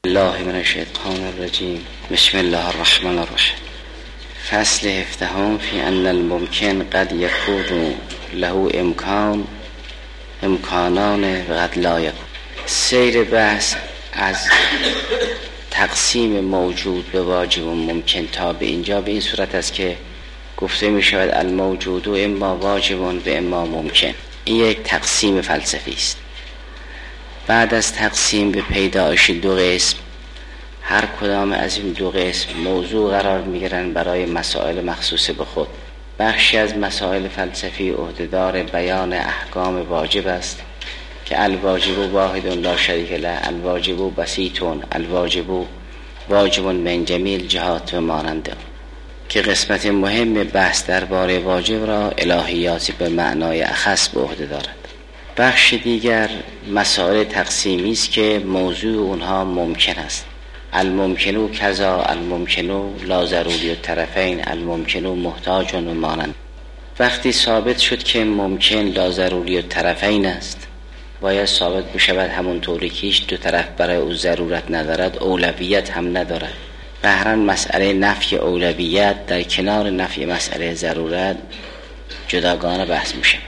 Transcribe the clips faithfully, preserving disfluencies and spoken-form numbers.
الله من الشیطان الرجیم. بسم الله الرحمن الرحیم. فصل هفدهم فی ان الممکن قد یکون له امکان امکانان و قد لا یکون. سیر بحث از تقسیم موجود به واجب و ممکن تا به اینجا به این صورت است که گفته می شود الموجود و اما واجب و اما ممکن. این یک تقسیم فلسفی است. بعد از تقسیم به پیدایش دو قسم، هر کدام از این دو قسم موضوع قرار می گیرند برای مسائل مخصوص به خود. بخشی از مسائل فلسفی عهدهدار بیان احکام واجب است که الواجب واحد لا شریک له، الواجب بسیط، الواجب واجب من جمیل جهات و ماننده، که قسمت مهم بحث درباره واجب را الهیاتی به معنای اخص به عهده دارد. بخش دیگر مسائل تقسیمی است که موضوع اونها ممکن است. الممکنو کذا، الممکنو لا ضروری الطرفین، الممکنو محتاج و مانند. وقتی ثابت شد که ممکن لا ضروری الطرفین است، باید ثابت بشود همونطوری که هیچ دو طرف برای او ضرورت ندارد، اولویت هم ندارد. بهرن مسئله نفی اولویت در کنار نفی مسئله ضرورت جداگانه بحث میشه.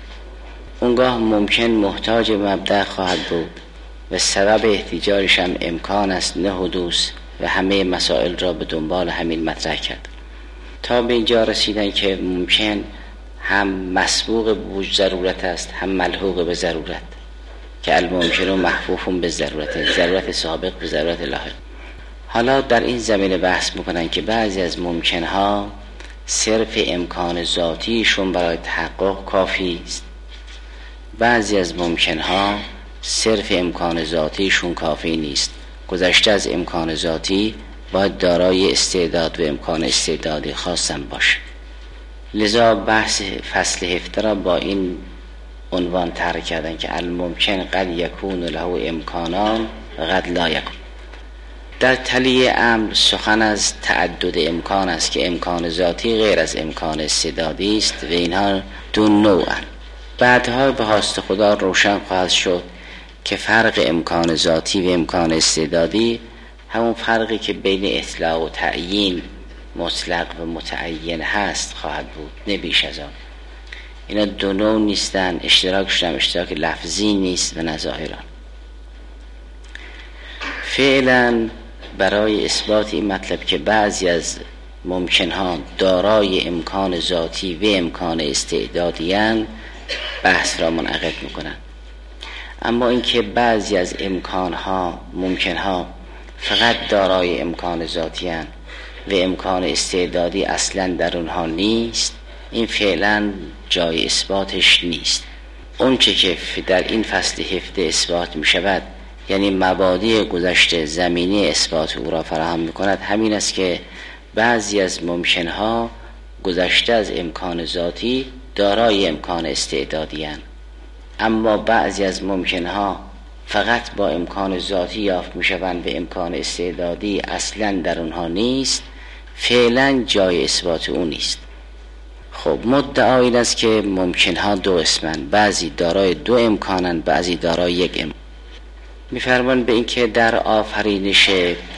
اونگاه ممکن محتاج مبدأ خواهد بود و سبب احتجاجش هم امکان است نه حدوث، و همه مسائل را به دنبال همین مطرح کرد تا به اینجا رسیدن که ممکن هم مسبوق به ضرورت است هم ملحوق به ضرورت، که الممکن و محفوف به ضرورت، ضرورت سابق به ضرورت لاحق. حالا در این زمینه بحث میکنن که بعضی از ممکنها صرف امکان ذاتیشون برای تحقق کافی است، بعضی از ممکنها صرف امکان ذاتیشون کافی نیست، گذشته از امکان ذاتی باید دارای استعداد و امکان استعدادی خاصم باشه. لذا بحث فصل هفته را با این عنوان طرح کردن که الممکن قد یکون له امکانان و قد لا یکون. در تلیه امر سخن از تعدد امکان است که امکان ذاتی غیر از امکان استعدادی است و اینها دو نوعن. بعدها به هاست خدا روشن خواهد شد که فرق امکان ذاتی و امکان استعدادی همون فرقی که بین اطلاق و تعیین، مطلق و متعین هست خواهد بود، نه بیش از آن. اینا دو نوع نیستن، اشتراکشون هم اشتراک لفظی نیست و نظاهران. فعلا برای اثبات این مطلب که بعضی از ممکنها دارای امکان ذاتی و امکان استعدادیان بحث را منعقد میکنن. اما اینکه بعضی از امکانها ممکنها فقط دارای امکان ذاتیان و امکان استعدادی اصلا در اونها نیست، این فعلا جای اثباتش نیست. اون چه که در این فصل هفته اثبات می شود، یعنی مبادی گذشته زمینی اثبات او را فراهم می کند، همین است که بعضی از ممکنها گذشته از امکان ذاتی دارای امکان استعدادی هستند، اما بعضی از ممکنها فقط با امکان ذاتی یافت می شوند و امکان استعدادی اصلا در اونها نیست. فعلا جای اثبات او نیست. خب مدعا این است که ممکنها دو قسمند، بعضی دارای دو امکانند، بعضی دارای یک امکان. می‌فرمان به این که در آفرینش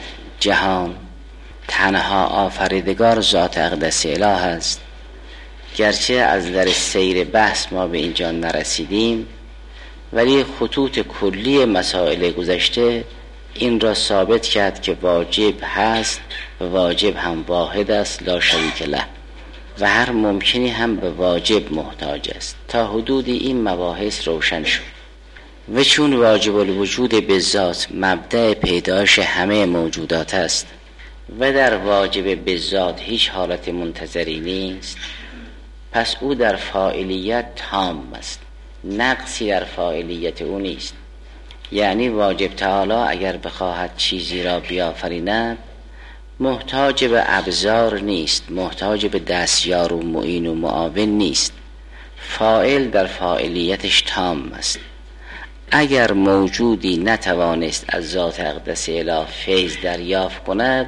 جهان تنها آفریدگار ذات اقدس اله است. گرچه از در سیر بحث ما به اینجا نرسیدیم، ولی خطوط کلی مسائل گذشته این را ثابت کرد که واجب هست و واجب هم واحد است لا شریک له، و هر ممکنی هم به واجب محتاج است. تا حدودی این مباحث روشن شد. و چون واجب الوجود به ذات مبدأ پیدایش همه موجودات است و در واجب به ذات هیچ حالت منتظری نیست، پس او در فاعلیت تام است، نقصی در فاعلیت او نیست. یعنی واجب تعالی اگر بخواهد چیزی را بیافریند محتاج به ابزار نیست، محتاج به دستیار و معین و معاون نیست. فاعل در فاعلیتش تام است. اگر موجودی نتوانست از ذات اقدس اله فیض دریافت کند،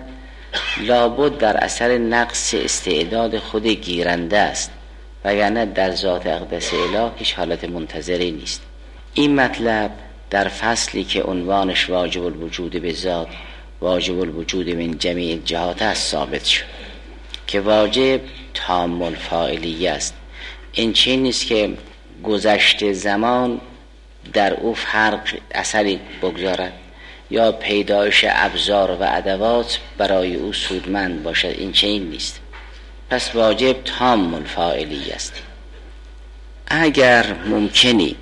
لابد در اثر نقص استعداد خود گیرنده است، وگرنه در ذات اقدس اله هیچ حالت منتظری نیست. این مطلب در فصلی که عنوانش واجب الوجود به ذات واجب الوجود من جمیع جهات است ثابت شد که واجب تام الفاعلیه است. این چیز نیست که گذشته زمان در او فرق اثری بگذارد یا پیدایش ابزار و ادوات برای او سودمند باشد. این چنین نیست. پس واجب تام الفاعلیه است. اگر ممکنی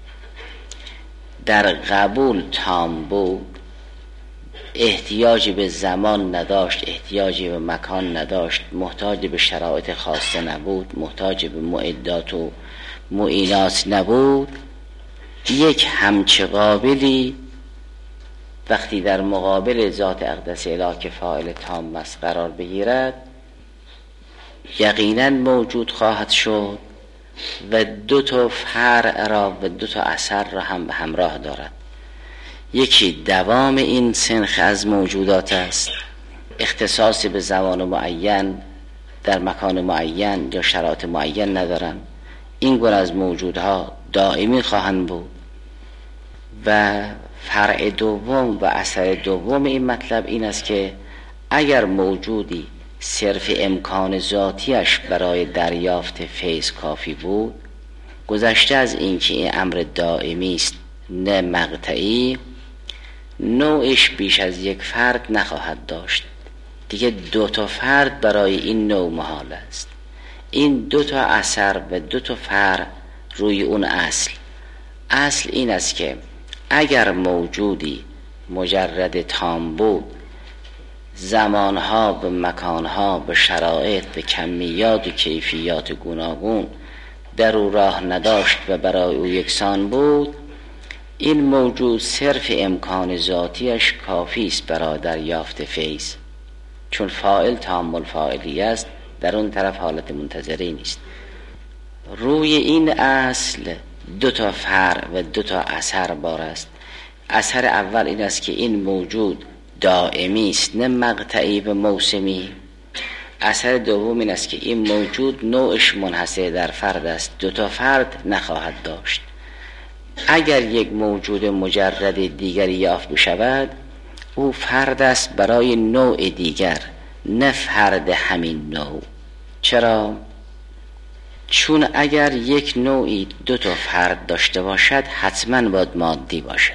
در قبول تام بود، احتیاجی به زمان نداشت، احتیاجی به مکان نداشت، محتاج به شرایط خاصه نبود، محتاج به معدات و معینات نبود، یک همچه قابلی وقتی در مقابل ذات اقدس الهی که فاعل تام است قرار بگیرد یقینا موجود خواهد شد و دو تا فرع را و دو تا اثر را هم به همراه دارد. یکی دوام این سنخ از موجودات است، اختصاص به زمان معین در مکان معین یا شرایط معین ندارن، این گونه از موجودها دائمی خواهند بود. و فرع دوم و اثر دوم این مطلب این است که اگر موجودی صرف امکان ذاتیش برای دریافت فیض کافی بود، گذشته از این که این امر دائمی است نه مقطعی، نوعش بیش از یک فرد نخواهد داشت. دیگه دو تا فرد برای این نوع محال است. این دو تا اثر و دو تا فرع روی اون اصل. اصل این است که اگر موجودی مجرد تام بود، زمانها به مکانها به شرایط به کمیات و کیفیات گوناگون در او راه نداشت و برای او یکسان بود، این موجود صرف امکان ذاتیش کافی است برای دریافت فیض، چون فاعل تام الفاعلی است، در اون طرف حالت منتظری نیست. روی این اصل دو تا فرع و دو تا اثر بار است. اثر اول این است که این موجود دائمی است نه مقطعی و موسمی. اثر دوم این است که این موجود نوعش منحصر در فرد است، دو تا فرد نخواهد داشت. اگر یک موجود مجرد دیگری یافت بشود، او فرد است برای نوع دیگر نه فرد همین نوع. چرا؟ چون اگر یک نوعی دو تا فرد داشته باشد حتما باید مادی باشد.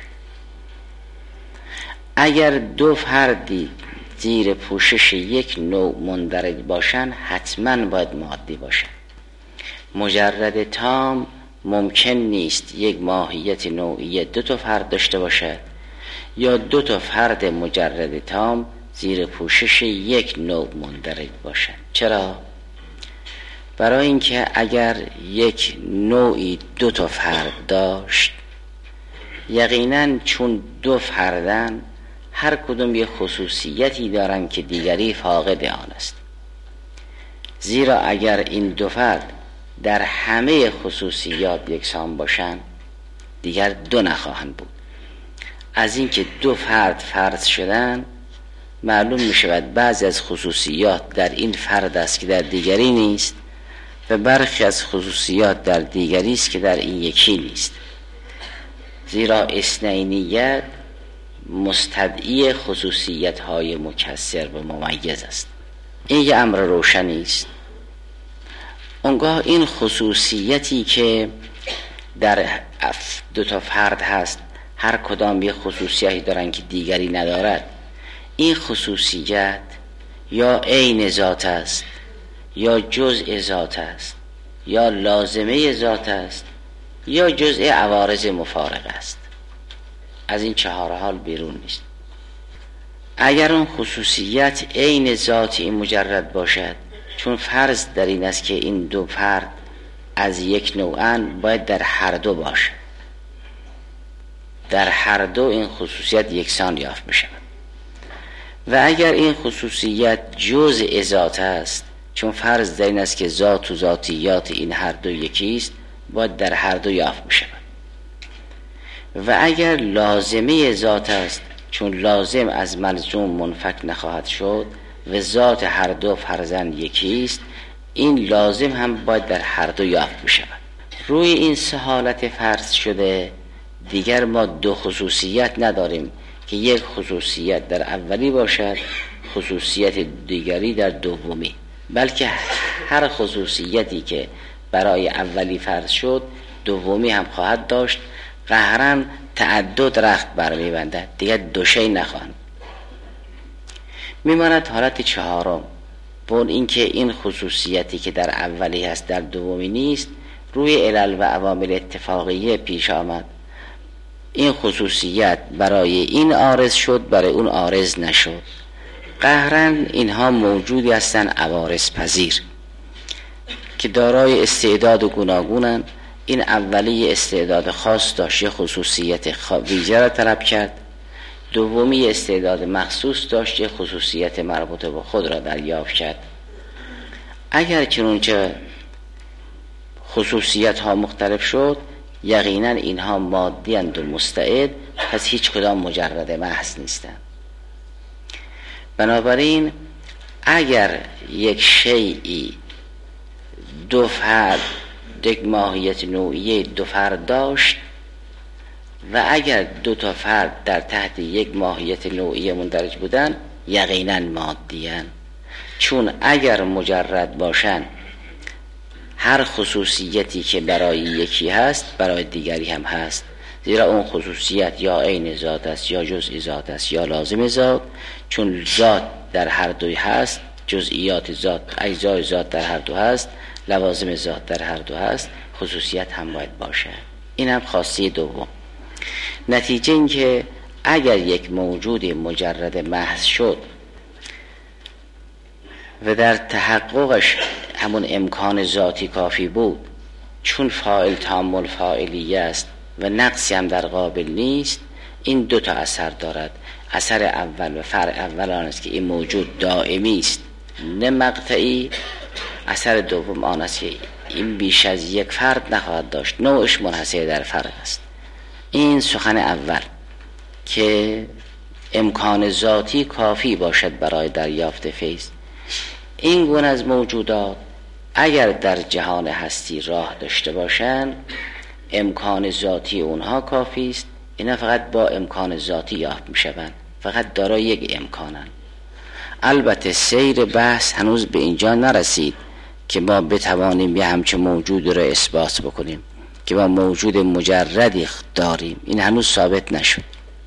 اگر دو فردی زیر پوشش یک نوع مندرج باشند حتما باید مادی باشد. مجرد تام ممکن نیست یک ماهیت نوعی دو تا فرد داشته باشد یا دو تا فرد مجرد تام زیر پوشش یک نوع مندرج باشد. چرا؟ برای اینکه اگر یک نوعی دو تا فرد داشت، یقینا چون دو فردن هر کدوم یک خصوصیتی دارن که دیگری فاقد آن است. زیرا اگر این دو فرد در همه خصوصیات یکسان باشند دیگر دو نخواهند بود. از اینکه دو فرد فرض شدن معلوم می شود بعضی از خصوصیات در این فرد است که در دیگری نیست و برخی از خصوصیات در دیگری است که در این یکی نیست. زیرا اثنینیت مستدعی خصوصیت های مکثر و ممیز است. این یه امر روشنی است. اونگاه این خصوصیتی که در دو تا فرد هست، هر کدام یه خصوصیتی دارن که دیگری ندارد، این خصوصیت یا عین ذات است یا جزء ذات است یا لازمه ذات است یا جزء عوارض مفارق است. از این چهار حال بیرون نیست. اگر اون خصوصیت عین ذات این مجرد باشد، چون فرض در این است که این دو فرد از یک نوعن، باید در هر دو باشد. در هر دو این خصوصیت یکسان یافت بشود. و اگر این خصوصیت جزء ذات است، چون فرض در این است که ذات و ذاتیات این هر دو یکی است، باید در هر دو یافت بشود. و اگر لازمه ذات است، چون لازم از ملزوم منفک نخواهد شد و ذات هر دو فرزند یکی است، این لازم هم باید در هر دو یافت بشود. روی این سه حالت فرض شده دیگر ما دو خصوصیت نداریم که یک خصوصیت در اولی باشد، خصوصیت دیگری در دومی، بلکه هر خصوصیتی که برای اولی فرض شد دومی هم خواهد داشت. قهرن تعدد رخت برمی‌بندد، دیگر دو شی نخواهند. میماند حالت چهارم، بون اینکه این خصوصیتی که در اولی هست در دومی نیست، روی علل و عوامل اتفاقیه پیش آمد. این خصوصیت برای این عارض شد، برای اون عارض نشد. قهرن اینها موجودی هستند عوارض پذیر که دارای استعداد گوناگونند. این اولی استعداد خاص داشت، خصوصیت ویژه را طلب کرد. دومی استعداد مخصوص داشت، خصوصیت مربوطه به خود را دریافت کرد. اگر چنانچه خصوصیت ها مختلف شد، یقینا اینها مادی اند و مستعد، پس هیچ کدام مجرد محض نیستند. بنابراین اگر یک شیئی دو فرد، یک ماهیت نوعیه دو فرد داشت و اگر دو تا فرد در تحت یک ماهیت نوعیه مندرج بودن، یقینا مادیان. چون اگر مجرد باشن، هر خصوصیتی که برای یکی هست برای دیگری هم هست، زیرا اون خصوصیت یا عین ذات است یا جزء ذات است یا لازم ذات. چون ذات در هر دوی هست، جزئیات ذات، اجزای ذات در هر دو هست، لوازم ذات در هر دو هست، خصوصیت هم باید باشه. این هم خاصیه دوم. نتیجه این که اگر یک موجود مجرد محض شد و در تحققش همون امکان ذاتی کافی بود، چون فاعل تامل فاعلیه است و نقصی هم در قابل نیست، این دو تا اثر دارد. اثر اول و فرع اول آن است که این موجود دائمی است نه مقطعی. اثر دوم آن است که این بیش از یک فرد نخواهد داشت، نوعش منحصر در فرد است. این سخن اول که امکان ذاتی کافی باشد برای دریافت فیض. این گونه از موجودات اگر در جهان هستی راه داشته باشند، امکان ذاتی اونها کافی است. اینا فقط با امکان ذاتی یافت می شوند، فقط دارای یک امکانند. البته سیر بحث هنوز به اینجا نرسید که ما بتوانیم یه همچه موجود رو اثبات بکنیم که ما موجود مجردی داریم. این هنوز ثابت نشد،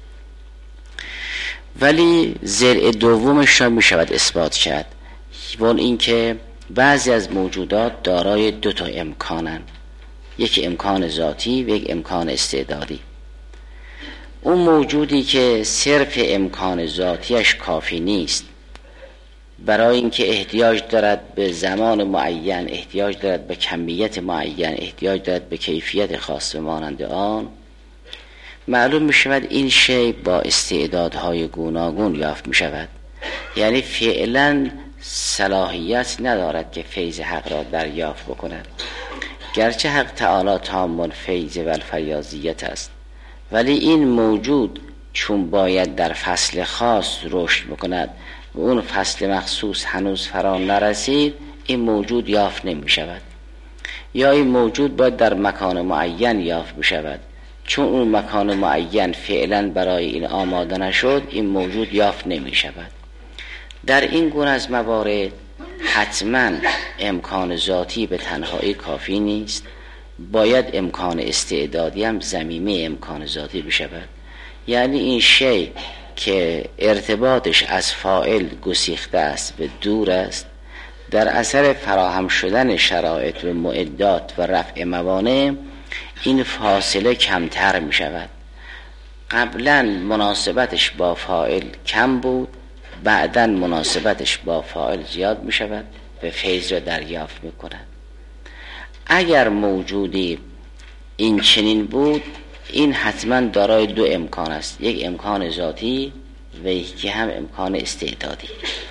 ولی ضلع دومش را می شود اثبات کرد، وان این که بعضی از موجودات دارای دو تا امکانند، یک امکان ذاتی و یک امکان استعدادی. اون موجودی که صرف امکان ذاتیش کافی نیست، برای اینکه احتیاج دارد به زمان معین، احتیاج دارد به کمیت معین، احتیاج دارد به کیفیت خاص مانند آن، معلوم می شود این شی با استعدادهای گوناگون یافت می شود. یعنی فعلا صلاحیت ندارد که فیض حق را دریافت بکند، گرچه حق تعالی تام فیض و الفیاضیت است، ولی این موجود چون باید در فصل خاص رشد بکند و اون فصل مخصوص هنوز فرا نرسید، این موجود یافت نمی شود. یا این موجود باید در مکان معین یافت بشود، چون اون مکان معین فعلا برای این آماده نشد، این موجود یافت نمی شود. در این گونه از موارد حتما امکان ذاتی به تنهایی کافی نیست، باید امکان استعدادی هم ضمیمه امکان ذاتی بشود. یعنی این شی که ارتباطش از فاعل گسیخته است و دور است، در اثر فراهم شدن شرایط و معدات و رفع موانع این فاصله کمتر می شود. قبلا مناسبتش با فاعل کم بود، بعدا مناسبتش با فاعل زیاد می شود و فیض را دریافت می کند. اگر موجودی این چنین بود، این حتما دارای دو امکان است، یک امکان ذاتی و یکی هم امکان استعدادی.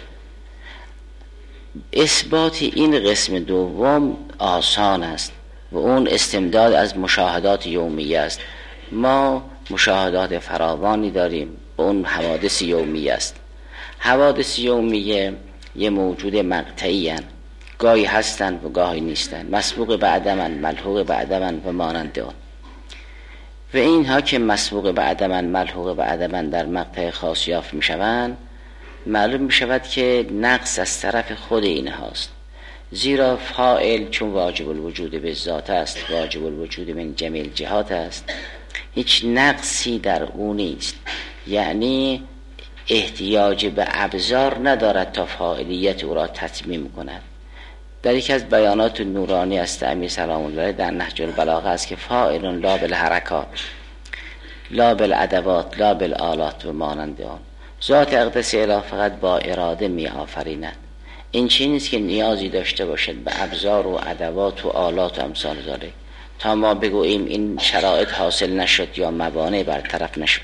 اثبات این قسم دوم آسان است و اون استمداد از مشاهدات یومیه است. ما مشاهدات فراوانی داریم و اون حوادث یومیه است. حوادث یومیه یه موجود مقطعی هستند، گاهی هستند و گاهی نیستند، مسبوق به عدمند، ملحوق به عدمند و مانند آن. و اینها که مسبوق به عدماً ملحوق به عدماً در مقطع خاص یافت می شوند، معلوم می شود که نقص از طرف خود اینهاست، زیرا فاعل چون واجب الوجود به ذات است، واجب الوجود من جمیع جهات است، هیچ نقصی در او نیست، یعنی احتیاج به ابزار ندارد تا فاعلیت او را تتمیم کند. در یکی از بیانات نورانی است امیر سلام الله در نهج البلاغه است که فاعل لا بالحرکات لا بالادوات لا بالآلات و مانند آن، ذات اقدس اله فقط با اراده می آفریند. این چیزی نیست که نیازی داشته باشد به ابزار و ادوات و آلات و امثال ذالک تا ما بگوییم این شرایط حاصل نشد یا موانع برطرف نشد.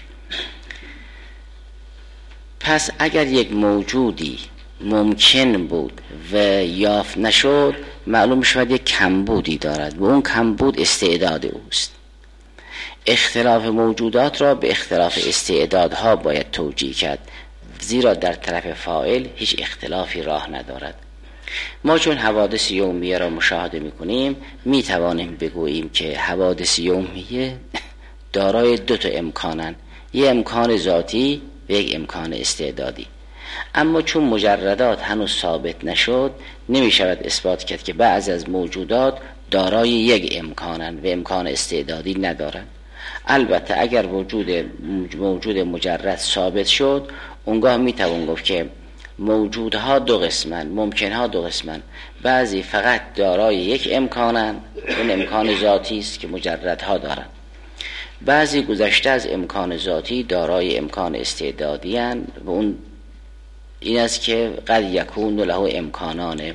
پس اگر یک موجودی ممکن بود و یافت نشد، معلوم شود یک کمبودی دارد و اون کمبود استعداد اوست. اختلاف موجودات را به اختلاف استعدادها باید توجیه کرد، زیرا در طرف فاعل هیچ اختلافی راه ندارد. ما چون حوادث یومیه را مشاهده میکنیم، میتوانیم بگوییم که حوادث یومیه دارای دو تا امکانن، یک امکان ذاتی و یک امکان استعدادی. اما چون مجردات هنوز ثابت نشد، نمی شود اثبات کرد که بعضی از موجودات دارای یک امکانن و امکان استعدادی ندارن. البته اگر وجود موجود مجرد ثابت شد، اونگاه می توان گفت که موجودها دو قسمن، ممکنها دو قسمن، بعضی فقط دارای یک امکانن، اون امکان ذاتی است که مجردها دارن، بعضی گذشته از امکان ذاتی دارای امکان استعدادی هستند و اون این است که قد یکون له امکانانه.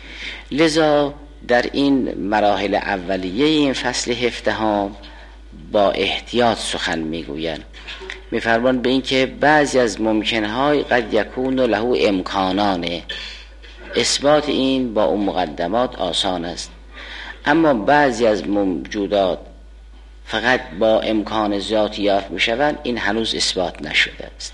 لذا در این مراحل اولیه این فصل هفدهم با احتیاط سخن میگویند، میفرمان به این که بعضی از ممکنهای قد یکون له امکانانه، اثبات این با اون مقدمات آسان است، اما بعضی از موجودات فقط با امکان ذاتی یافت میشوند، این هنوز اثبات نشده است.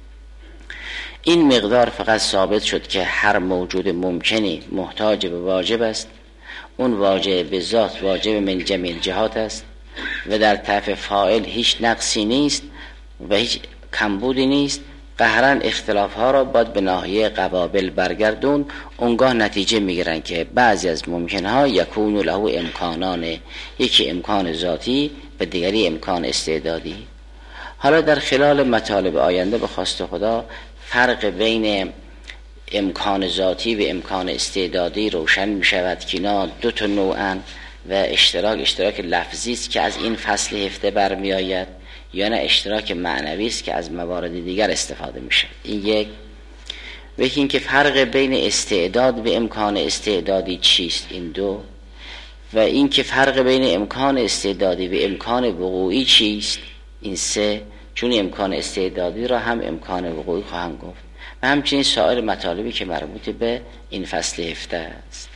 این مقدار فقط ثابت شد که هر موجود ممکنی محتاج به واجب است، اون واجب به ذات واجب من جمیع جهات است و در طرف فاعل هیچ نقصی نیست و هیچ کمبودی نیست. قهرن اختلاف ها را باید به ناحیه قوابل برگردون، اونگاه نتیجه میگیرن که بعضی از ممکن ها یکون له امکانانه، یکی امکان ذاتی و دیگری امکان استعدادی. حالا در خلال مطالب آینده به خواست خدا فرق بین امکان ذاتی و امکان استعدادی روشن می شود که اینا دو تا نوعن و اشتراک اشتراک لفظی است که از این فصل هفته برمی آید، یا نه اشتراک معنوی است که از موارد دیگر استفاده می شود. این یک. و این که فرق بین استعداد و امکان استعدادی چیست، این دو. و این که فرق بین امکان استعدادی و امکان وقوعی چیست، این سه. چون امکان استعدادی را هم امکان وقوعی خواهم گفت و همچنین سایر مطالبی که مربوط به این فصل هفته است.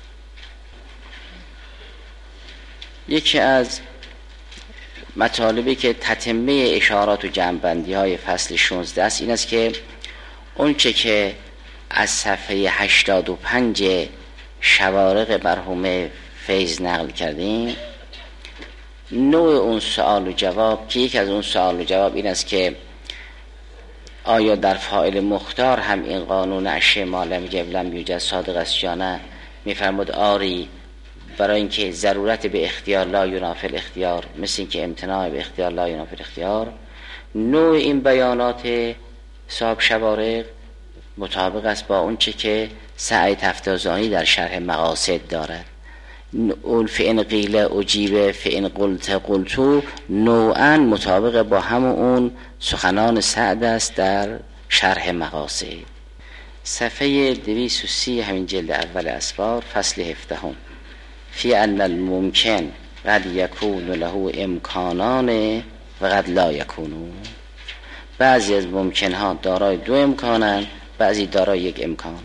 یکی از مطالبی که تتمه اشارات و جمع‌بندی های فصل شانزده است این است که اون چه که از صفحه هشتاد و پنج شوارق مرحوم فیض نقل کردیم، نوع اون سوال و جواب که یک از اون سوال و جواب این است که آیا در فاعل مختار هم این قانون اشیاء ما لم یجب لم یوجد صادق است یا نه؟ میفرمود آری، برای اینکه ضرورت به اختیار لا ینافی الاختیار، مثل اینکه امتناع به اختیار لا ینافی الاختیار. نوع این بیانات صاحب شوارق مطابق است با اون چه که سعی تفتازانی در شرح مقاصد دارد. اون فئن قیل اجیب فئن قلت قلتو نوعا مطابق با همون اون سخنان سعد است در شرح مقاصد. صفحه دویست و سی همین جلد اول اسفار فصل هفدهم. فی ان الممکن قد یکون له امکانان و قد لا یکونون. بعضی از ممکنها دارای دو امکانن، بعضی دارای یک امکان.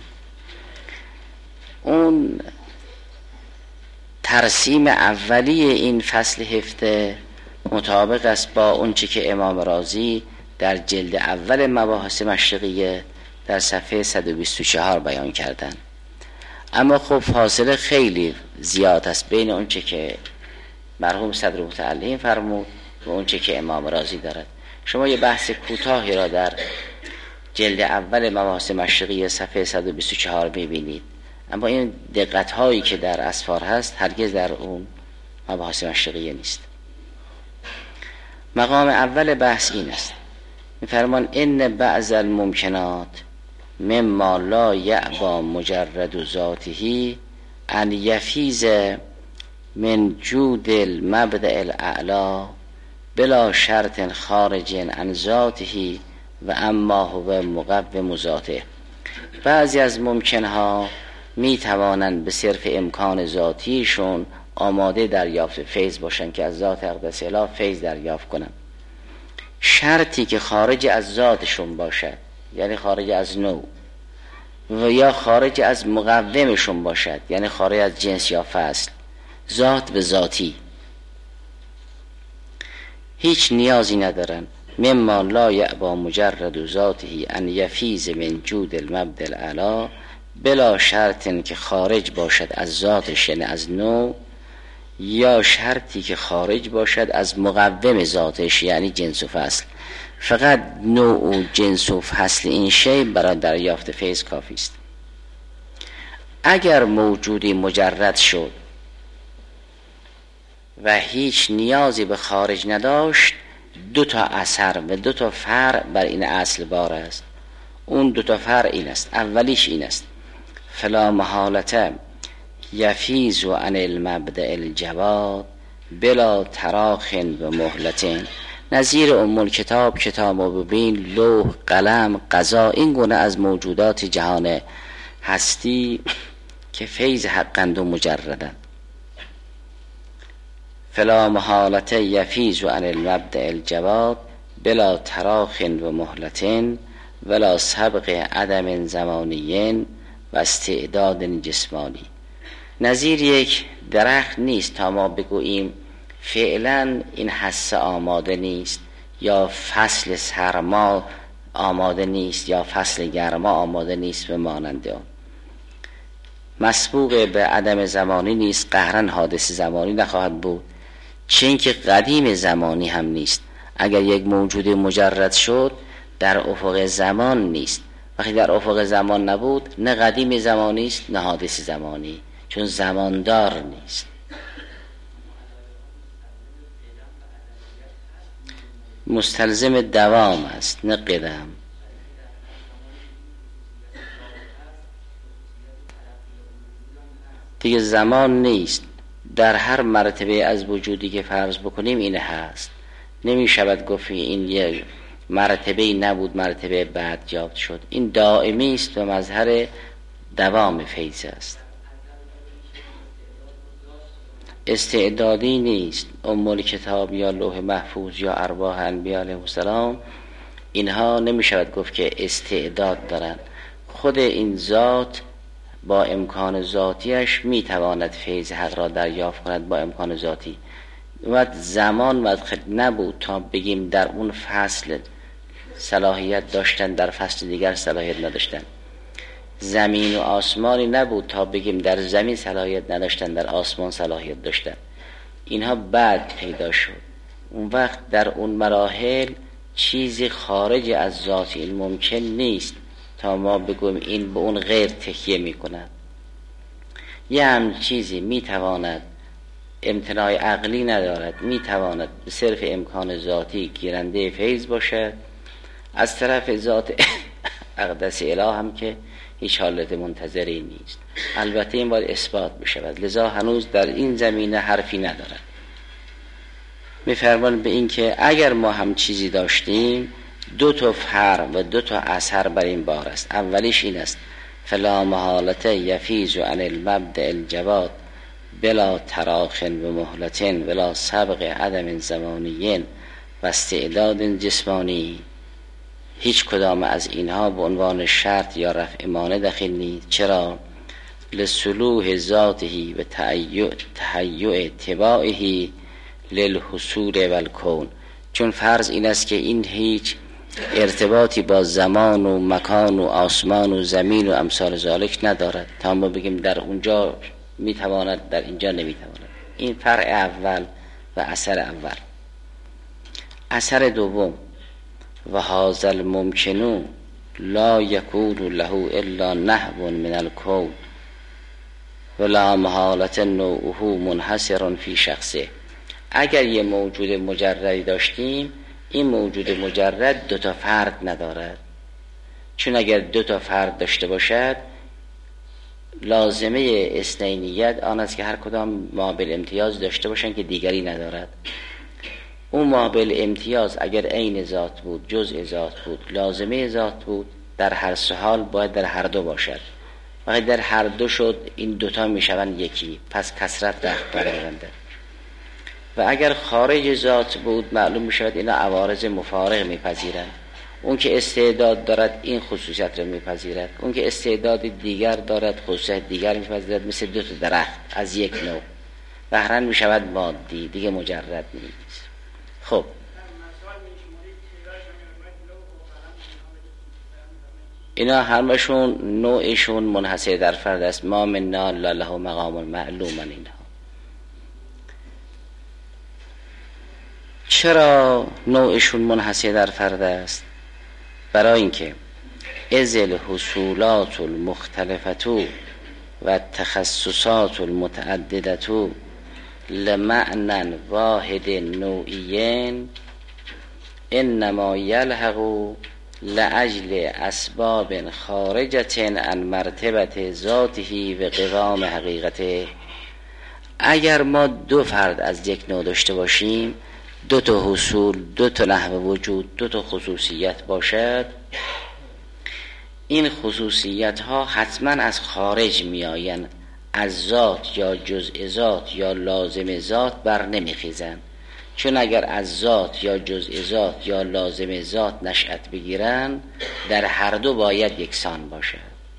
اون ترسیم اولی این فصل هفته مطابق است با اون چی که امام رازی در جلد اول مباحث مشرقیه در صفحه صد و بیست و چهار بیان کردن. اما خب فاصله خیلی زیاد است بین اون چی که مرحوم صدر متعلیم فرمود و اون چه که امام رازی دارد. شما یه بحث کوتاهی را در جلد اول مباحث مشرقی صفحه صد و بیست و چهار میبینید، اما این دقت هایی که در اسفار هست هرگز در اون مباحث مشرقی نیست. مقام اول بحث این است، میفرمان ان بعض الممکنات مما لا یعبا مجرد ذاته ان یفیز من جود المبدأ الاعلا بلا شرط خارج عن ذاته و اما هو مقوم ذاته. بعضی از ممکنها می توانند به صرف امکان ذاتیشون آماده دریافت فیض باشن که از ذات اقدس اله فیض دریافت کنن، شرطی که خارج از ذاتشون باشد، یعنی خارج از نوع، و یا خارج از مقومشون باشد، یعنی خارج از جنس یا فصل، ذات به ذاتی، هیچ نیازی ندارن. مما لا یعبا مجرد ذاته ان یفیز من جود المبدأ الاعلی بلا شرطی که خارج باشد از ذاتش، یعنی از نوع، یا شرطی که خارج باشد از مقوم ذاتش، یعنی جنس و فصل. فقط نوع و جنس و فصل این شی برای دریافت فیض کافی است. اگر موجودی مجرد شد و هیچ نیازی به خارج نداشت، دو تا اثر و دو تا فرع بر این اصل بار است. اون دو تا فرع این است، اولیش این است فلا محالته یفیز عن المبدأ الجواد بلا تراخ و مهلتین. نظیر ام الکتاب، کتاب مبین، لوح، قلم، قضا، این گونه از موجودات جهان هستی که فیض حقند و مجردند. فلا محالته یفیز عن المبدأ الجواد بلا تراخ و مهلتین ولا سبق عدم زمانیین و استعداد جسمانی. نظیر یک درخت نیست تا ما بگوییم فعلا این حس آماده نیست، یا فصل سرما آماده نیست، یا فصل گرما آماده نیست به مانند آن. مسبوق به عدم زمانی نیست، قهرن حادث زمانی نخواهد بود، چون که قدیم زمانی هم نیست. اگر یک موجود مجرد شد در افق زمان نیست، وقتی در افق زمان نبود نه قدیم زمانی است نه حادث زمانی، چون زماندار نیست. مستلزم دوام است نه قدم. دیگه زمان نیست، در هر مرتبه از وجودی که فرض بکنیم این هست. نمی شود گفت این یک مرتبه نبود مرتبه بعد یافت شد. این دائمی است و مظهر دوام فیض است، استعدادی نیست. ام الکتاب یا لوح محفوظ یا ارواح انبیاء علیهم السلام اینها نمی شود گفت که استعداد دارند. خود این ذات با امکان ذاتیش می تواند فیض حق را دریافت کند با امکان ذاتی. و زمان وقت نبود تا بگیم در اون فصل صلاحیت داشتن، در فصل دیگر صلاحیت نداشتن. زمین و آسمانی نبود تا بگیم در زمین صلاحیت نداشتن، در آسمان صلاحیت داشتن. اینها بعد پیدا شد. اون وقت در اون مراحل چیزی خارج از ذات این ممکن نیست تا ما بگویم این به اون غیر تکیه می کند. یه هم چیزی می تواند امتناع عقلی ندارد، می تواند به صرف امکان ذاتی گیرنده فیض باشد. از طرف ذات اقدس اله هم که هیچ حالت منتظری نیست. البته این باید اثبات بشود، لذا هنوز در این زمینه حرفی ندارد. می‌فرمان به این که اگر ما هم چیزی داشتیم دو تا فرع و دو تا اثر بر این بار است. اولیش این است فلا محالته یفیز عن المبدأ الجواد بلا تراخ و مهلتین ولا سبق عدم زمانیین و استعداد جسمانی. هیچ کدام از اینها به عنوان شرط یا رفع مانع داخل نیست. چرا؟ لصلوح ذاته و تهیع تباعه للحصول والکون. چون فرض این است که این هیچ ارتباطی با زمان و مکان و آسمان و زمین و امثال ذالک ندارد تا ما بگیم در اونجا میتواند در اینجا نمیتواند. این فرع اول و اثر اول. اثر دوم و هذا الممکن لا یکون له الا نحو من الکون ولا محالة نوعه منحصر فی شخصه. اگر یه موجود مجردی داشتیم، این موجود مجرد دو تا فرد ندارد، چون اگر دو تا فرد داشته باشد لازمه اثنینیت آن است که هر کدام مابل امتیاز داشته باشند که دیگری ندارد. اون مابل امتیاز اگر عین ذات بود، جزء ذات بود، لازمه ذات بود، در هر سه حال باید در هر دو باشد. وقتی در هر دو شد این دوتا میشوند یکی، پس کثرت رخت برآورده. و اگر خارج ذات بود معلوم میشود اینا عوارض مفارق میپذیرند. اون که استعداد دارد این خصوصیت رو میپذیرد، اون که استعداد دیگر دارد خصوصیت دیگر میپذیرد، مثل دو تا درخت از یک نوع بهرن میشود مادی، دیگه مجرد نیست. خب اینا همشون نوعشون منحصر در فرد است. ما منا لا له مقام معلوم. اینها چرا نوعشون منحصر در فرد است؟ برای اینکه ازل حصولات المختلفة و تخصصات المتعددة لمعنى واحد نوعین انما یلحق لأجل اسباب خارجة عن مرتبة ذاته و قوام حقیقته. اگر ما دو فرد از یک نوع داشته باشیم، دو تا حصول، دو تا نحو وجود، دو تا خصوصیت باشد، این خصوصیت ها حتما از خارج می آیند، از ذات یا جزء ذات یا لازم ذات بر نمی خیزند. چون اگر از ذات یا جزء ذات یا لازم ذات نشأت بگیرن، در هر دو باید یکسان باشد.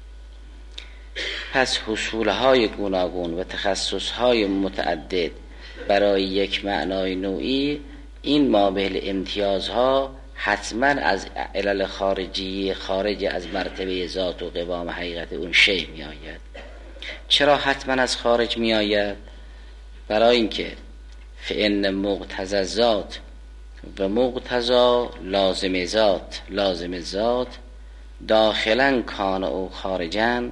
پس حصولهای گوناگون و تخصصهای متعدد برای یک معنای نوعی، این مابل امتیازها حتما از علل خارجی، خارج از مرتبه ذات و قوام حقیقت اون شی می آید. چرا حتما از خارج می آید؟ برای اینکه فإن مقتضى ذات و مقتضى لازم ذات، لازم ذات داخلا کان او خارجا،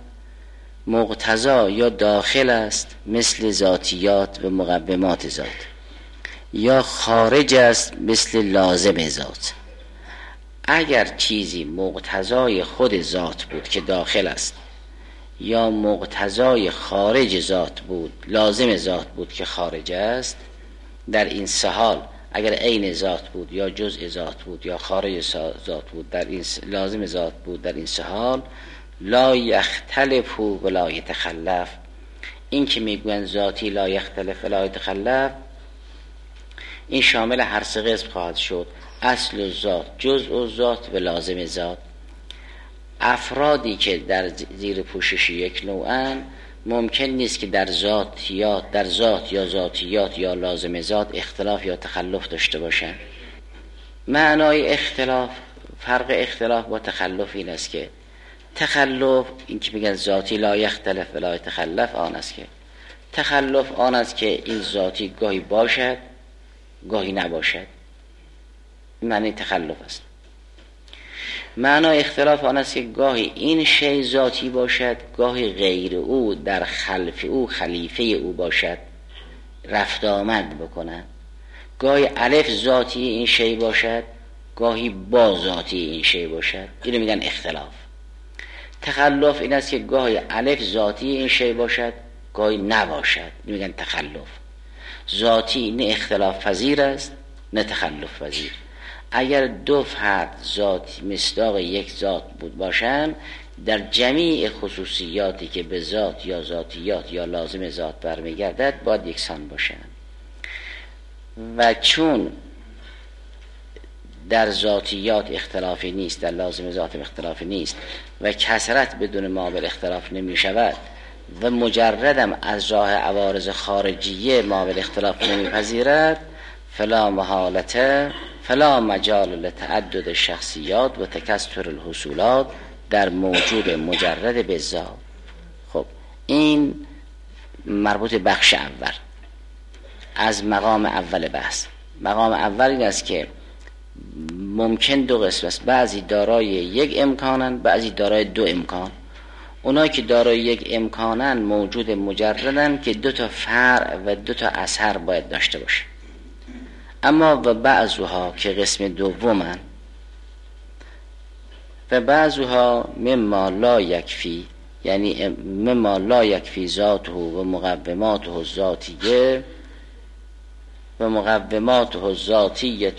مقتضا یا داخل است مثل ذاتیات و مقومات ذات، یا خارج است مثل لازم ذات. اگر چیزی مقتضای خود ذات بود که داخل است، یا مقتضای خارج ذات بود، لازم ذات بود که خارج است، در این سه حال اگر عین ذات بود یا جزء ذات بود یا خارج ذات بود، در این لازم ذات بود، در این سه حال لا یختلف و لا یتخلف. این که میگوین ذاتی لا یختلف و لا یتخلف، این شامل هر سه قسم خواهد شد: اصل و ذات، جزء و ذات و لازم ذات. افرادی که در زیر پوشش یک نوعن ممکن نیست که در ذاتیات، در ذات یا ذاتیات یا لازم ذات اختلاف یا تخلف داشته باشند. معنای اختلاف، فرق اختلاف با تخلف این است که تخلف، این که میگن ذاتی لا یختلف و لا یتخلف، آن است که تخلف آن است که این ذاتی گاهی باشد گاهی نباشد، معنی تخلف است. معنای اختلاف آن است که گاهی این شی ذاتی باشد، گاهی غیر او در خلف او خلیفه او باشد، رفت آمد بکنند. گاهی الف ذاتی این شی باشد، گاهی با ذاتی این شی باشد، اینو میگن اختلاف. تخلف این است که گاهی الف ذاتی این شی باشد، گاهی نباشد، اینو میگن تخلف. ذاتی نه اختلاف پذیر است نه تخلف پذیر. اگر دو فرد ذات مصداق یک ذات بود باشند، در جمیع خصوصیاتی که به ذات یا ذاتیات یا لازم ذات برمیگردد باید یکسان باشند. و چون در ذاتیات اختلافی نیست، در لازم ذات اختلافی نیست و کثرت بدون مابل اختلاف نمی شود و مجردم از راه عوارض خارجیه مابل اختلاف نمی پذیرد، فلا محالته فلا مجال لتعدد الشخصیات و تکثر الحصولات در موجود مجرد بالذات. خب این مربوط بخش اول از مقام اول بحث. مقام اول این است که ممکن دو قسم است، بعضی دارای یک امکانن، بعضی دارای دو امکان. اونا که دارای یک امکانن موجود مجردن که دو تا فرع و دو تا اثر باید داشته باشه. اما و بعضها که قسم دومن، و بعضها مما لا یکفی، یعنی مما لا یکفی ذاته و مقوماته الذاتیه و مقوماته الذاتیه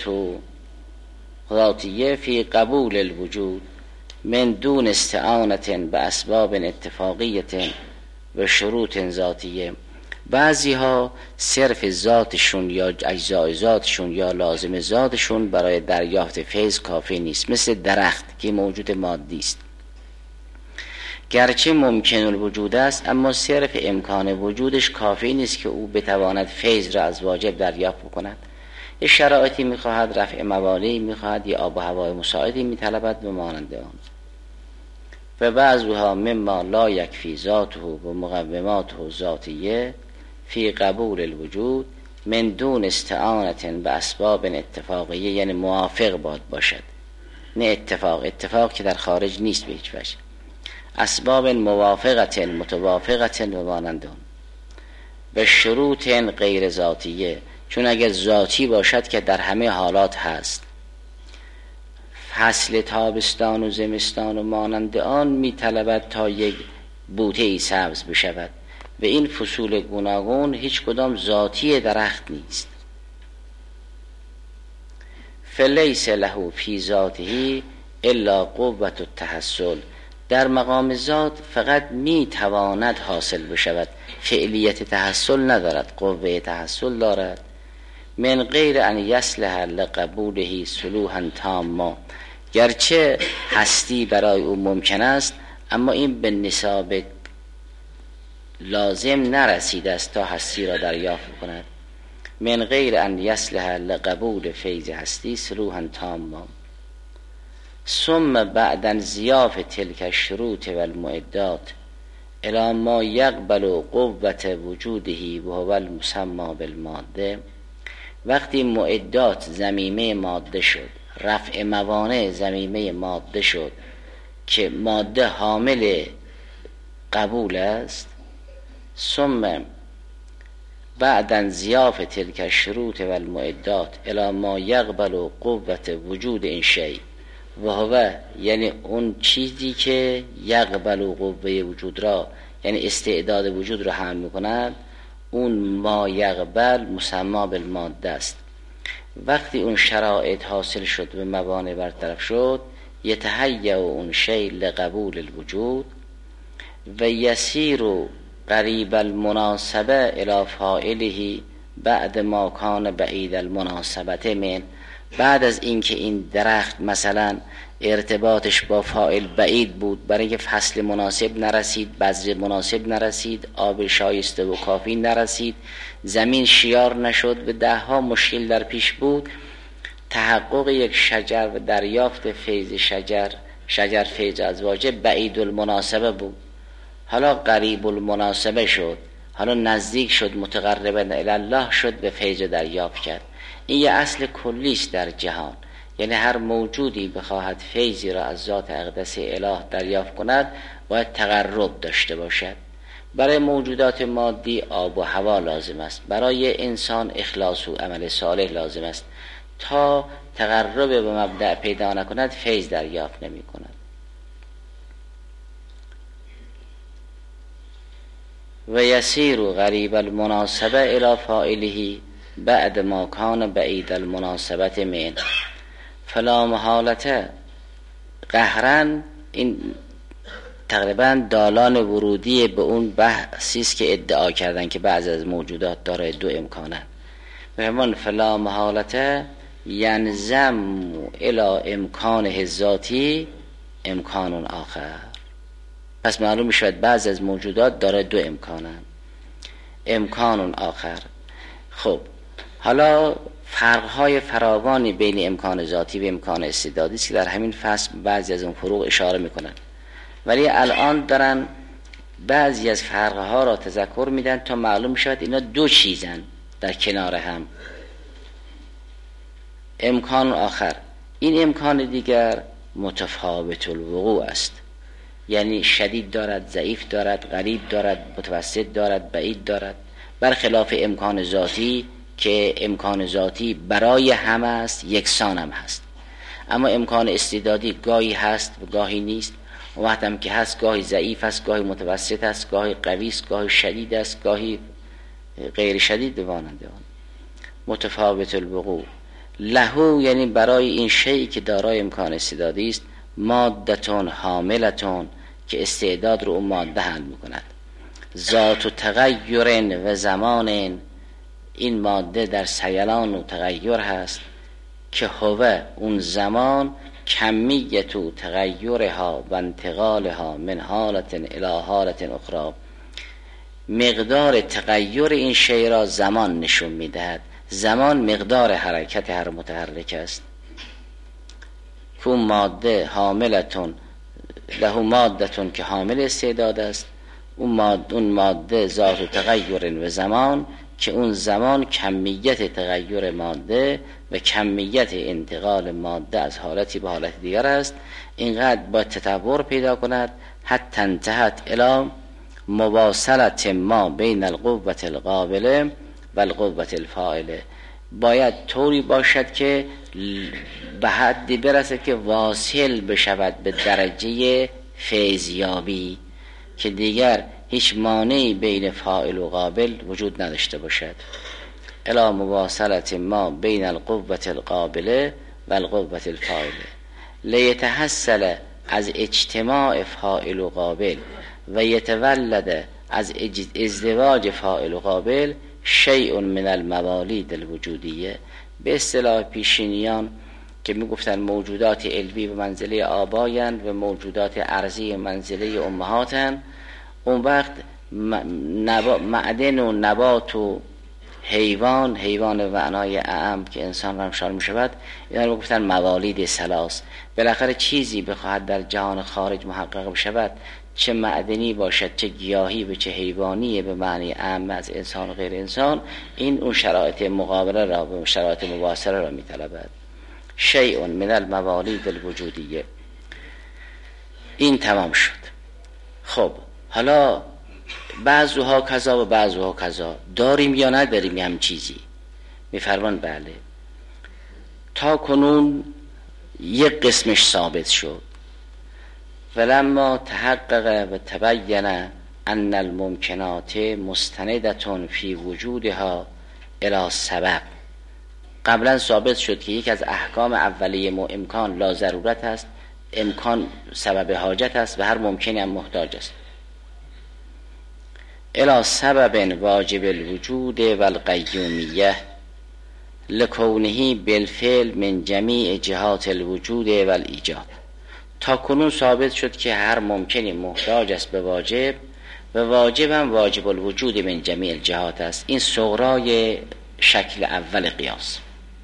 ذاتیه فی قبول الوجود من دون استعانت به اسباب اتفاقیت و شروط ذاتیه. بعضی ها صرف ذاتشون یا اجزای ذاتشون یا لازم ذاتشون برای دریافت فیض کافی نیست، مثل درخت که موجود مادی است، گرچه ممکن الوجود است اما صرف امکان وجودش کافی نیست که او بتواند فیض را از واجب دریافت بکند. یه شرایطی میخواهد، رفع موانعی میخواهد، یا آب و هوای مساعدی میطلبد و مانند آن. و بعضها مما لا یکفی ذاته و مقوماته ذاتیه فی قبول الوجود من دون استعانت به اسباب اتفاقیه، یعنی موافق باد باشد، نه اتفاق، اتفاق که در خارج نیست به هیچ وجه، اسباب موافقت متوافقت و مانند آن. و شروط غیر ذاتیه، چون اگر ذاتی باشد که در همه حالات هست، فصل تابستان و زمستان و مانند آن می طلبد تا یک بوته ای سبز بشود و این فصول گوناگون هیچ کدام ذاتی درخت نیست. فلیس له فی ذاته الا قوت التحصل، در مقام ذات فقط می تواند حاصل بشود، فعلیت تحصل ندارد، قوه تحصل دارد. من غیر ان یصلح لقبوله صلوحا تاما، گرچه هستی برای او ممکن است اما این به نصاب لازم نرسیده است تا هستی را دریافت کند. من غیر ان یصلح لقبول فیض هستی صلوحا تاما. ثم بعد انضیاف تلک الشروط و المعدات الی ما یقبل قوت وجوده و هو المسمى بالماده، وقتی معدات ضمیمه ماده شد، رفع موانع ضمیمه ماده شد که ماده حامل قبول است، ثم بعد انضیاف تلک الشروط و المعدات الی ما یقبل قوت وجود این شیء و هو، یعنی اون چیزی که یقبل قوه وجود را، یعنی استعداد وجود را حمل میکند، اون ما یقبل مسما بالماده است. وقتی اون شرایط حاصل شد و موانع برطرف شد، یتهیأ اون شیء لقبول الوجود و یسیر قریب المناسبه الی فاعله بعد ما کان بعید المناسبه من، بعد از اینکه این درخت مثلا ارتباطش با فاعل بعید بود، برای اینکه فصل مناسب نرسید، بذر مناسب نرسید، آب شایسته و کافی نرسید، زمین شیار نشد و ده ها مشکل در پیش بود، تحقق یک شجر و دریافت فیض شجر شجر فیض از واجب بعید المناسبه بود. حالا قریب المناسبه شد، حالا نزدیک شد، متقربا الی الله شد و فیض دریافت کرد. این یه اصل کلیست در جهان، یعنی هر موجودی بخواهد فیضی را از ذات اقدس اله دریافت کند باید تقرب داشته باشد. برای موجودات مادی آب و هوا لازم است، برای انسان اخلاص و عمل صالح لازم است. تا تقرب به مبدأ پیدا نکند فیض دریافت نمی کند. و یسیر غریب المناسبه الی فاعله بعد ما کان بعید المناسبت من فلا محالته قهرن. این تقریبا دالان ورودی به اون بحثی است که ادعا کردن که بعضی از موجودات دارای دو امکانن. به همان فلا محالته ینزم الی امکان ذاتی امکان آخر. پس معلوم میشود بعضی از موجودات دارای دو امکانن، امکان آخر. خب حالا فرق‌های فراوانی بین امکان ذاتی و امکان استعدادی است که در همین فصل بعضی از اون فروق اشاره میکنن، ولی الان دارن بعضی از فرق‌ها را تذکر میدن تا معلوم شود اینا دو چیزن در کنار هم. امکان آخر این امکان دیگر متفاوت الوقوع است، یعنی شدید دارد، ضعیف دارد، غریب دارد، متوسط دارد، بعید دارد، برخلاف امکان ذاتی که امکان ذاتی برای همه است، یکسان هم هست. اما امکان استعدادی گاهی هست و گاهی نیست، و وقتی هم که هست گاهی ضعیف است، گاهی متوسط است، گاهی قوی است، گاهی شدید است، گاهی غیر شدید و مانند آن. متفاوت الوقوع له یعنی برای این شیئی که دارای امکان استعدادی است، مادتون حاملتون که استعداد رو اون ماده حمل میکند، ذات و تغییر و زمان، این ماده در سیلان و تغییر هست، که هو اون زمان کمیت و تغییرها و انتقالها من حالت الی حالت اخرى، مقدار تغییر این شی را زمان نشون میدهد. زمان مقدار حرکت هر متحرک است. که ماده حاملتون له مادتون که حامل استعداد است، اون ماده, اون ماده ذات و تغییر و زمان که اون زمان کمیت تغییر ماده و کمیت انتقال ماده از حالتی به حالت دیگر است. اینقدر با تطور پیدا کند حتی انتهت الی مواصلت ما بین القوة القابله و القوة الفاعله، باید طوری باشد که به حدی برسد که واصل بشود به درجه فیضیابی که دیگر هیچ مانعی بین فاعل و قابل وجود نداشته باشد. الی مواصلت ما بین القوة القابله و القوة الفاعله، لیتحصل از اجتماع فاعل و قابل و یتولد از ازدواج فاعل و قابل شیء من الموالید الوجودیه. به اصطلاح پیشینیان که میگفتن موجودات علوی به منزله آبایند و موجودات ارضی منزله امهاتند، اون وقت معدن و نبات و حیوان، حیوان و معنای اعم که انسان را شامل می شود، اینا رو میگفتن موالید ثلاث. بالاخره چیزی بخواهد در جهان خارج محقق بشود، چه معدنی باشد، چه گیاهی و چه حیوانی به معنی اعم از انسان و غیر انسان، این اون شرایط مقابله را و شرایط مباشره را می طلبد. شیء من الموالید الوجودیه. این تمام شد. خب حالا بعضوها کذا و بعضوها کذا، داریم یا نداریم هم چیزی؟ میفرمان بله. تا کنون یک قسمش ثابت شد، ولما تحقق و تبین ان الممکنات مستندتون فی وجودها الی سبب. قبلا ثابت شد که یک از احکام اولیه مو امکان لا ضرورت است، امکان سبب حاجت است و هر ممکنی هم محتاج است. الی سبب واجب الوجود والقیومیه لکونه بالفعل من جمیع جهات الوجود والایجاد. تا کنون ثابت شد که هر ممکنی محتاج است به واجب و واجب هم واجب الوجود من جمیع الجهات است. این صغرای شکل اول قیاس.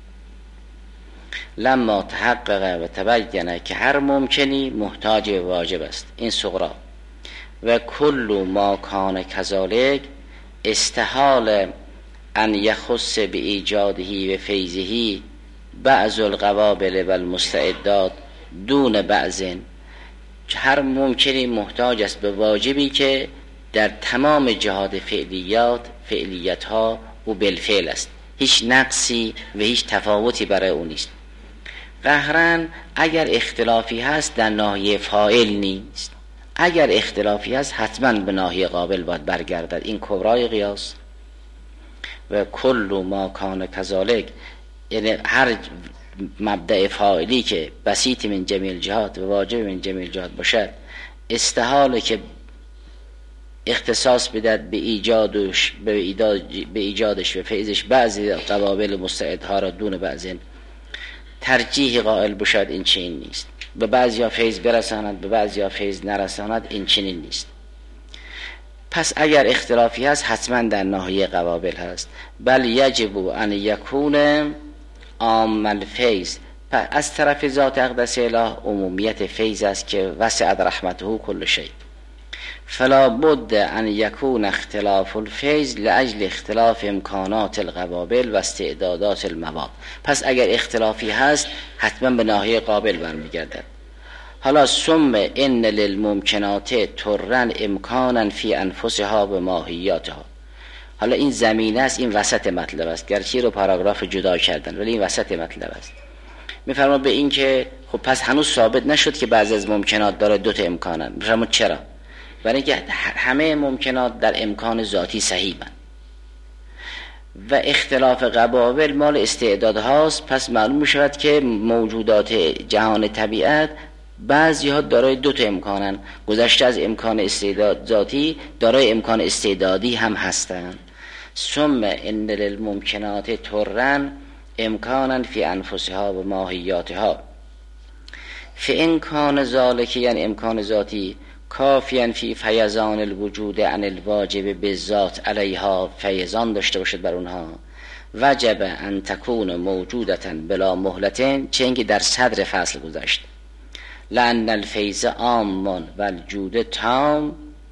لما تحقق و تبینه که هر ممکنی محتاج به واجب است، این صغرا. و کل ما کان کذالک استحال ان یخص به ایجاده و فیضه بعض القوابل و المستعدات دون بعضن. هر ممکنی محتاج است به واجبی که در تمام جهات فعلیات فعلیت ها و بالفعل است، هیچ نقصی و هیچ تفاوتی برای اون نیست. قهرن اگر اختلافی هست در ناحیه فاعل نیست، اگر اختلافی هست حتما به ناحیه قابل باید برگردد. این کبرای قیاس. و کل ما کان کذالک، یعنی هر مبدأ فاعلی که بسیط من جمیع الجهات و واجب من جمیع الجهات باشد، استحاله که اختصاص بدهد به ایجادش به, ایجاد به ایجادش و فیضش بعضی قوابل مستعدها را دون بعضین، ترجیح قائل باشد این چنین نیست. به بعضی ها فیض برساند به بعضی ها فیض نرساند، این چنین نیست. پس اگر اختلافی هست حتما در ناحیه قوابل هست. بل یجب ان یکون عام الفیض، از طرف ذات اقدس اله عمومیت فیض است که وسعت رحمته کل شیء. فلا بد ان یکون اختلاف الفیض لاجل اختلاف امکانات القوابل و استعدادات المواد. پس اگر اختلافی هست حتما به ناحیه قابل برمیگردد. حالا ثم ان للممکنات طرا امکانا فی انفسها و ماهیاتها. حالا این زمینه است، این وسط مطلب است، گرچه رو پاراگراف جدا کردن ولی این وسط مطلب است. میفرما به این که خب پس هنوز ثابت نشد که بعضی از ممکنات داره دو تا امکانن. میفرما چرا؟ برای اینکه همه ممکنات در امکان ذاتی صحیحن و اختلاف قوابل مال استعداد هاست. پس معلوم می شود که موجودات جهان طبیعت بعضی ها دارای دو تا امکانن، گذشته از امکان استعداد ذاتی دارای امکان استعدادی هم هستند. ثم ان للممکنات طرا امکانا فی انفسها و ماهیاتها فان کان ذلک، یعنی امکان ذاتی، کافیاً فی فیضان الوجود عن الواجب بالذات علیها، فیضان داشته باشد بر اونها، وجب ان تکون موجودتا بلا مهلتن، چه اینکه در صدر فصل گذشت، لأن الفیض عام و الجود تام،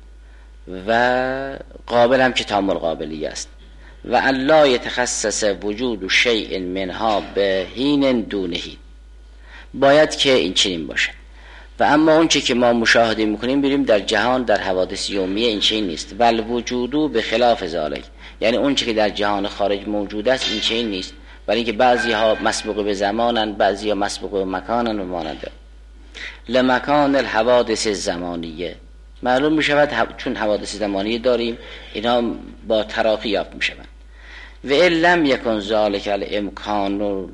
و قابل هم که تام القابلی است، و ان لا یتخصص وجود شیء منها به حین دونهی، باید که این چنین باشه. و اما اون چی که ما مشاهده میکنیم بریم در جهان، در حوادث یومیه، این چنین نیست. ول وجودو به خلاف ذالک، یعنی اون چی که در جهان خارج موجود است این چنین نیست، برای اینکه بعضی ها مسبوق به زمانن، بعضی ها مسبوق به مکانن و مانند. لمکان الحوادث زمانیه، معلوم میشود چون حوادث زمانیه داریم اینا با تراخی یافت میشوند. و ان لم یکن ذالک الامکان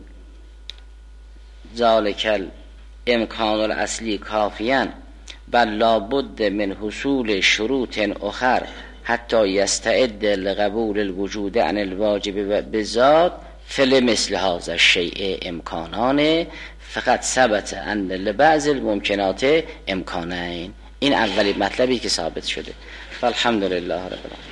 ذالک امکان الاصلی کافیاً بل لابد من حصول شروط اخر حتی یستعد لقبول الوجود عن الواجب بذات، فلمثل هذا الشیء امکانان فقط ثبت ان لبعض الممکنات امکانین. این اولی مطلبی که ثابت شده. فالحمدلله رب العالمین.